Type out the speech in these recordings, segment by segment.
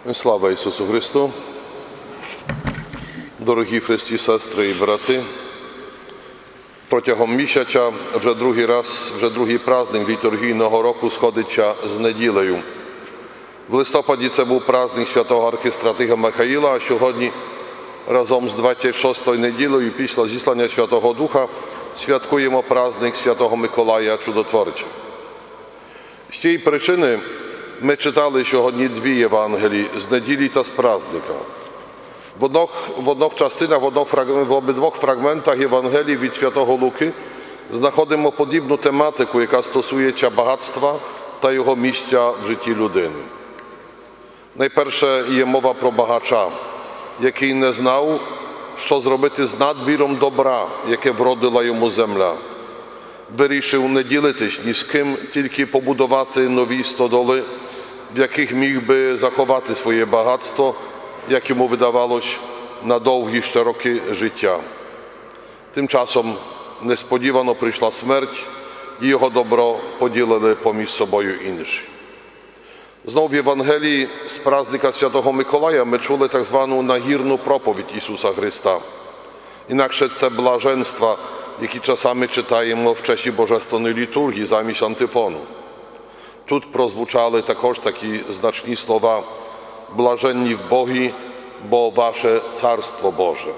Слава Ісусу Христу! Дорогі христі, сестри і брати, протягом місяця вже другий праздник літургійного року сходиться з неділею. В листопаді це був праздник святого архістратига Михаїла, а сьогодні разом з 26-ю неділею після зіслання Святого Духа святкуємо праздник Святого Миколая Чудотворця. З цієї причини ми читали сьогодні дві Євангелії з неділі та з праздника. В обох частинах, в обидвох фрагментах Євангелії від Святого Луки знаходимо подібну тематику, яка стосується багатства та його місця в житті людини. Найперше є мова про багача, який не знав, що зробити з надбіром добра, яке вродила йому земля. Вирішив не ділитись ні з ким, тільки побудувати нові стодоли, в яких міг би заховати своє багатство, як йому видавалось, на довгі ще роки життя. Тим часом несподівано прийшла смерть, і його добро поділили поміж собою інші. Знову в Євангелії з праздника Святого Миколая ми чули так звану нагірну проповідь Ісуса Христа. Інакше це блаженства, які часами читаємо в часі Божественної літургії замість антифону. Тут прозвучали також такі значні слова «Блаженні в Богі, бо ваше Царство Боже».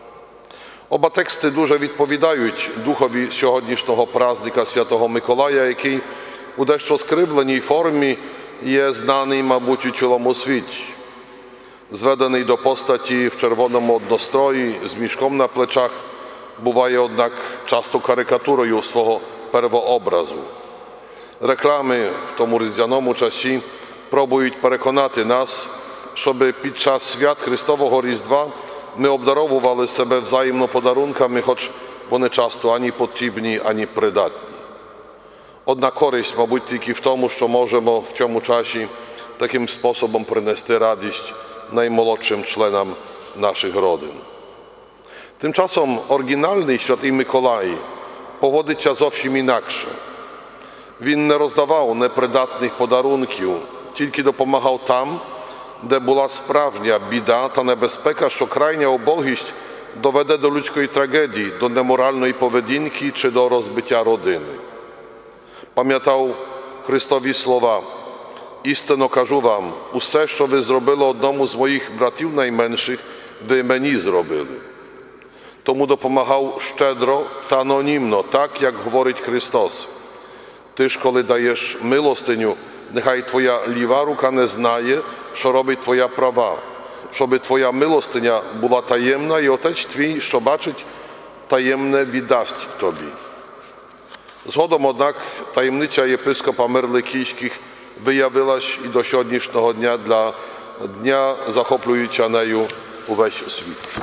Оба тексти дуже відповідають духові сьогоднішнього праздника Святого Миколая, який у дещо скривленій формі є знаний, мабуть, у цілому світі. Зведений до постаті в червоному однострої з мішком на плечах, буває, однак, часто карикатурою свого первообразу. Реклами в тому різдвяному часі пробують переконати нас, щоб під час свят Христового Різдва ми обдаровували себе взаємно подарунками, хоч вони часто ані потрібні, ані придатні. Одна користь, мабуть, тільки в тому, що можемо в цьому часі таким способом принести радість наймолодшим членам наших родин. Тимчасом оригінальний Святий Миколай поводиться зовсім інакше. Він не роздавав непридатних подарунків, тільки допомагав там, де була справжня біда та небезпека, що крайня убогість доведе до людської трагедії, до неморальної поведінки чи до розбиття родини. Пам'ятав Христові слова: «Істинно кажу вам, усе, що ви зробили одному з моїх братів найменших, ви мені зробили». Тому допомагав щедро та анонімно, так, як говорить Христос. Ти ж, коли даєш милостиню, нехай твоя ліва рука не знає, що робить твоя права, щоби твоя милостиня була таємна, і Отець твій, що бачить таємне, віддасть тобі. Згодом, однак, таємниця єпископа Мерликійських виявилась і до сьогоднішнього дня для дня, захоплююча нею увесь світ.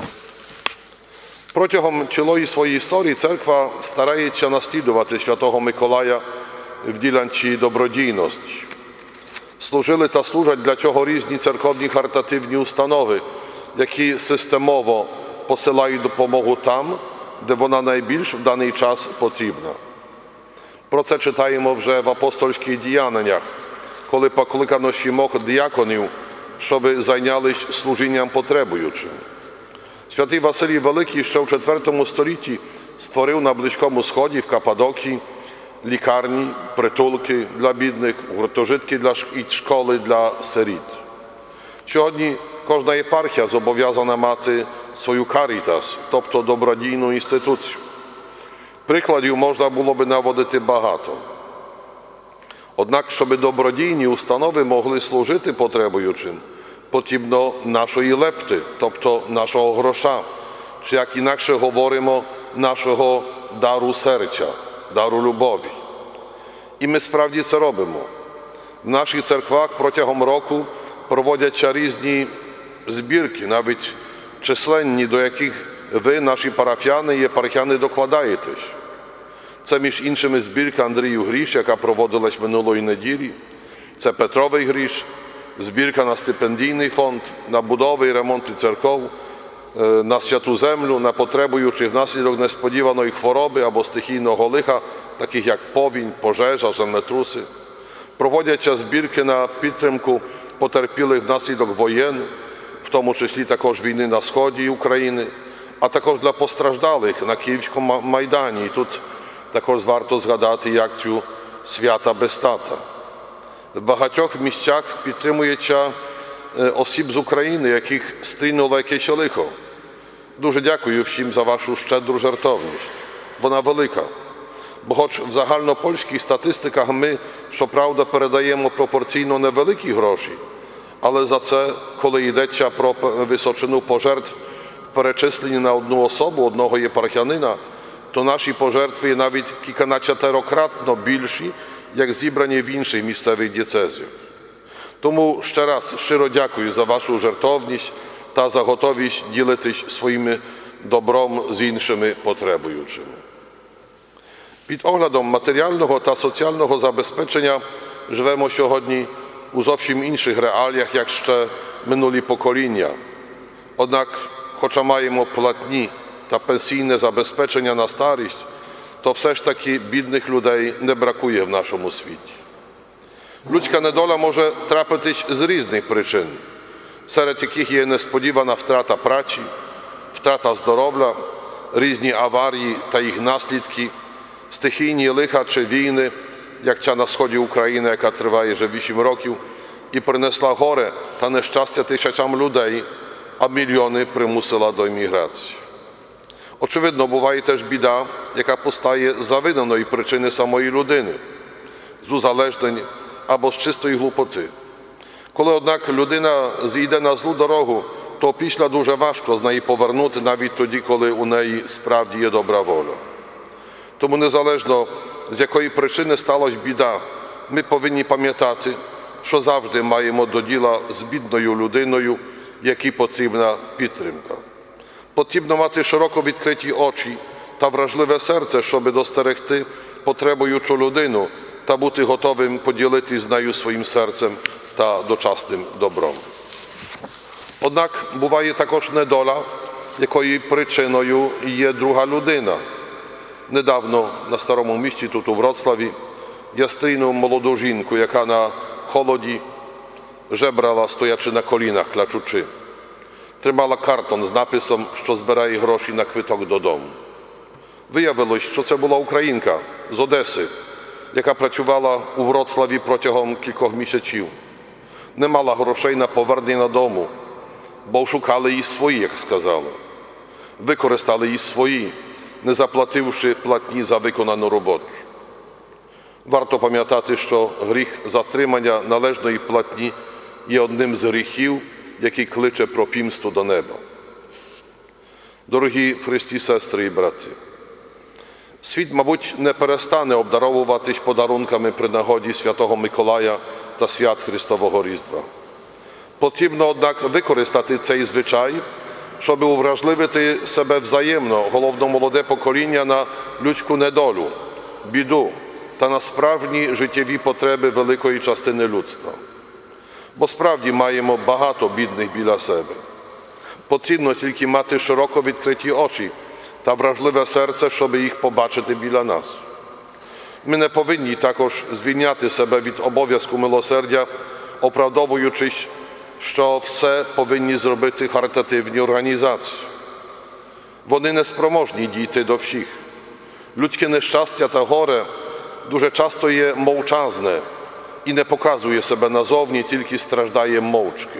Протягом цілої своєї історії церква старається наслідувати Святого Миколая в ділянці добродійності. Служили та служать для цього різні церковні харитативні установи, які системово посилають допомогу там, де вона найбільш в даний час потрібна. Про це читаємо вже в апостольських діяннях, коли покликано сімох діяконів, щоб зайнялись служінням потребуючим. Святий Василій Великий ще в IV столітті створив на Близькому Сході, в Каппадокії, лікарні, притулки для бідних, гуртожитки і школи для сиріт. Сьогодні кожна єпархія зобов'язана мати свою карітас, тобто добродійну інституцію. Прикладів можна було би наводити багато. Однак, щоб добродійні установи могли служити потребуючим, потрібно нашої лепти, тобто нашого гроша, чи, як інакше говоримо, нашого дару серця, дару любові. І ми справді це робимо. В наших церквах протягом року проводяться різні збірки, навіть численні, до яких ви, наші парафіяни і єпархіяни, докладаєтесь. Це, між іншими, збірка Андрію Гріш, яка проводилась минулої неділі. Це Петровий Гріш, збірка на стипендійний фонд, на будови і ремонти церков, на святу землю, на потребуючих внаслідок несподіваної хвороби або стихійного лиха, таких як повінь, пожежа, землетруси. Проводяться збірки на підтримку потерпілих внаслідок воєн, в тому числі також війни на сході України, а також для постраждалих на Київському Майдані. І тут також варто згадати акцію «Свята без тата». В багатьох місцях підтримується осіб з України, яких стрінуло якесь лихо. Дуже дякую всім за вашу щедру жертовність. Вона велика. Бо хоч в загальнопольських статистиках ми, щоправда, передаємо пропорційно невеликі гроші, але за це, коли йдеться про височину пожертв, перечислені на одну особу, одного єпархіянина, то наші пожертви є навіть кільканадцятерократно більші, як зібрані в інших місцевих дієцезіях. Тому ще раз щиро дякую за вашу жертовність та за готовість ділитись своїм добром з іншими потребуючими. Під оглядом матеріального та соціального забезпечення живемо сьогодні у зовсім інших реаліях, як ще минулі покоління. Однак, хоча маємо платні та пенсійне забезпечення на старість, то все ж таки бідних людей не бракує в нашому світі. Людська недоля може трапитись з різних причин, серед яких є несподівана втрата праці, втрата здоров'я, різні аварії та їх наслідки, стихійні лиха чи війни, як ця на сході України, яка триває вже 8 років, і принесла горе та нещастя тисячам людей, а мільйони примусила до еміграції. Очевидно, буває теж біда, яка постає з завиданої причини самої людини, з узалежнень або з чистої глупоти. Коли, однак, людина зійде на злу дорогу, то після дуже важко з неї повернути, навіть тоді, коли у неї справді є добра воля. Тому незалежно, з якої причини сталася біда, ми повинні пам'ятати, що завжди маємо до діла з бідною людиною, якій потрібна підтримка. Потрібно мати широко відкриті очі та вражливе серце, щоб достерегти потребуючу людину та бути готовим поділитися з нею своїм серцем та дочасним добром. Однак буває також недоля, якої причиною є друга людина. Недавно на Старому місті, тут у Вроцлаві, я стрінув молоду жінку, яка на холоді жебрала, стоячи на колінах, клячучи. Тримала картон з написом, що збирає гроші на квиток додому. Виявилось, що це була українка з Одеси, яка працювала у Вроцлаві протягом кількох місяців. Не мала грошей на повернення додому, бо шукали її свої, як сказали. Використали її свої, не заплативши платні за виконану роботу. Варто пам'ятати, що гріх затримання належної платні є одним з гріхів, який кличе про пімсту до неба. Дорогі в Христі сестри і брати, світ, мабуть, не перестане обдаровуватись подарунками при нагоді Святого Миколая та свят Христового Різдва. Потрібно, однак, використати цей звичай, щоб увражливити себе взаємно, головно молоде покоління, на людську недолю, біду та на справжні життєві потреби великої частини людства. Бо справді маємо багато бідних біля себе. Потрібно тільки мати широко відкриті очі та вражливе серце, щоб їх побачити біля нас. Ми не повинні також звільняти себе від обов'язку милосердя, оправдовуючись, що все повинні зробити харитативні організації. Вони неспроможні дійти до всіх. Людське нещастя та горе дуже часто є мовчазне і не показує себе назовні, тільки страждає мовчки.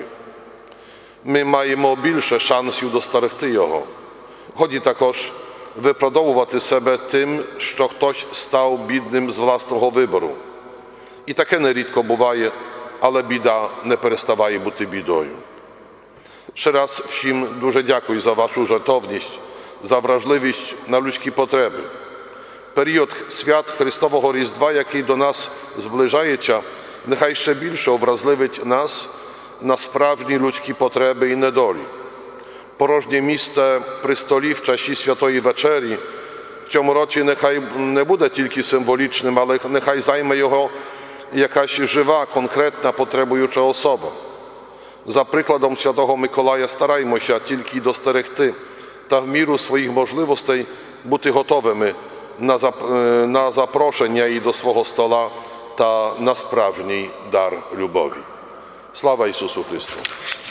Ми маємо більше шансів достерегти його. Годі також виправдовувати себе тим, що хтось став бідним з власного вибору. І таке нерідко буває, але біда не переставає бути бідою. Ще раз всім дуже дякую за вашу жертовність, за вражливість на людські потреби. Період свят Христового Різдва, який до нас зближається, нехай ще більше образливить нас на справжні людські потреби і недолі. Порожнє місце при столі в часі Святої Вечері в цьому році нехай не буде тільки символічним, але нехай займе його якась жива, конкретна, потребуюча особа. За прикладом Святого Миколая стараймося тільки достерегти та в міру своїх можливостей бути готовими на запрошення і до свого стола та на справжній дар любові. Слава Ісусу Христу!